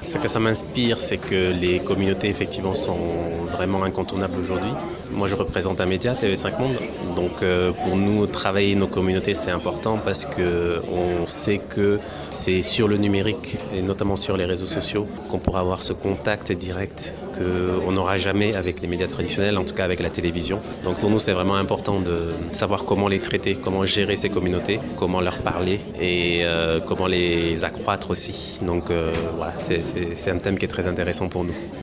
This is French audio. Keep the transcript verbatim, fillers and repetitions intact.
Ce que ça m'inspire, c'est que les communautés effectivement sont vraiment incontournables aujourd'hui. Moi, je représente un média, T V cinq Monde, donc euh, pour nous, travailler nos communautés, c'est important parce que on sait que c'est sur le numérique et notamment sur les réseaux sociaux qu'on pourra avoir ce contact direct qu'on n'aura jamais avec les médias traditionnels, en tout cas avec la télévision. Donc pour nous, c'est vraiment important de savoir comment les traiter, comment gérer ces communautés, comment leur parler et euh, comment les accroître aussi. Donc euh, voilà, c'est, c'est, c'est un thème qui est très intéressant pour nous.